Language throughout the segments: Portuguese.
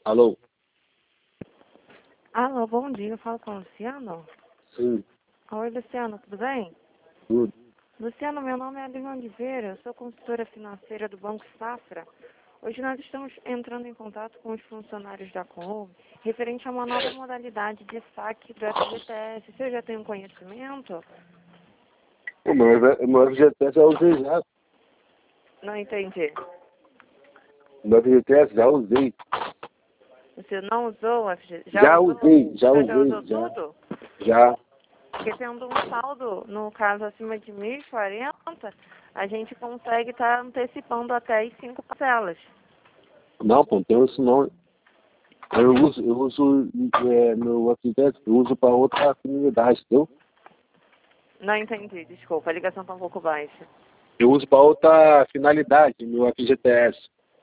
Alô? Alô, bom dia. Eu falo com o Luciano? Sim, Oi, Luciano, tudo bem? tudo. Luciano, meu nome é Aline Oliveira, eu sou consultora financeira do Banco Safra. Hoje nós estamos entrando em contato com os funcionários da Coom, referente a uma nova modalidade de saque do FGTS. Você já tem um conhecimento? O meu FGTS já usei já. Não entendi. O meu FGTS já usei. Você não usou o FGTS? Já usou? usei, já Você já usei, usou já. tudo? Já. Porque tendo um saldo, no caso, acima de 1.040, a gente consegue estar antecipando até as 5 parcelas. Não, pô, não tem isso não. Eu uso meu FGTS, eu uso para outra comunidade, entendeu? Não entendi, desculpa, a ligação está um pouco baixa. Eu uso para outra finalidade, meu FGTS.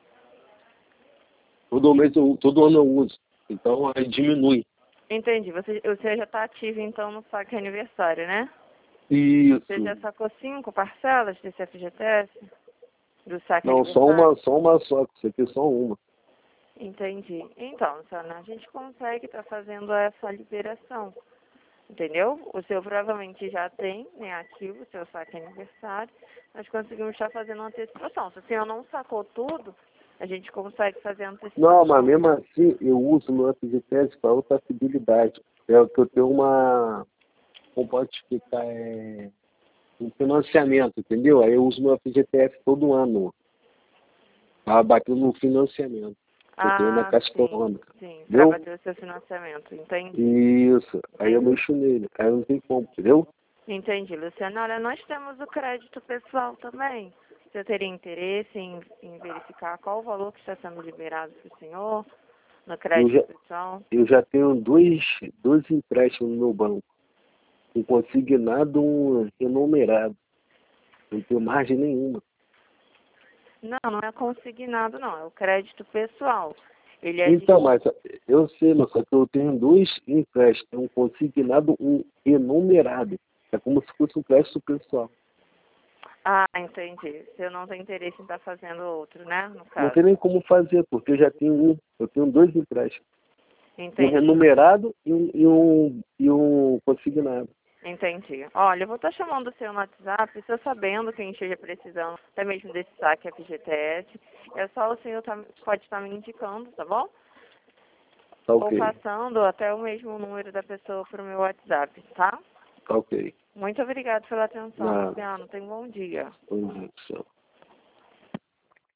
Todo ano eu uso. Então aí diminui. Entendi, você já está ativo então no saque aniversário, né? Você Isso. já sacou 5 parcelas desse FGTS? Do saque Não, aniversário? só uma só, isso aqui é só uma. Entendi. Então, Sana, a gente consegue estar fazendo essa liberação, entendeu? O seu provavelmente já tem, né, ativo o seu saque aniversário. Nós conseguimos estar fazendo uma antecipação. Se o senhor não sacou tudo, a gente consegue fazer a Não, mas antecipação. mesmo assim eu uso meu FGTS para outra fidelidade. É o que eu tenho uma, como pode explicar, um financiamento, entendeu? Aí eu uso meu FGTS todo ano, para bater no financiamento. Eu tenho na Ah, Caixa sim, Econômica, sim, para entendeu? bater o seu financiamento, entendi. Isso, aí eu Entendi. mexo nele, aí não tem como, entendeu? Entendi, Luciana. Olha, nós temos o crédito pessoal também. Você teria interesse em verificar qual o valor que está sendo liberado para o senhor no Eu crédito já, pessoal? eu já tenho dois empréstimos no meu banco, um consignado e um remunerado. Não tenho margem nenhuma. Não, não é consignado, não. É o crédito pessoal. Ele é Então, mas eu sei, mas só que eu tenho dois empréstimos, um consignado e um enumerado. É como se fosse um crédito pessoal. Ah, entendi. Você não tem interesse em estar fazendo outro, né? No Não caso. tem nem como fazer, porque eu já tenho um. Eu tenho dois empréstimos. Um Entendi. renumerado e um consignado. Entendi. Olha, eu vou estar chamando o seu no WhatsApp, o senhor sabendo que a gente esteja precisando até mesmo desse saque FGTS. É só o senhor pode estar me indicando, tá bom? Tá Ou ok. passando até o mesmo número da pessoa para o meu WhatsApp, tá? Tá ok. Muito obrigada pela atenção, Nada. Luciano. Tenha um bom dia. Bom dia, pessoal.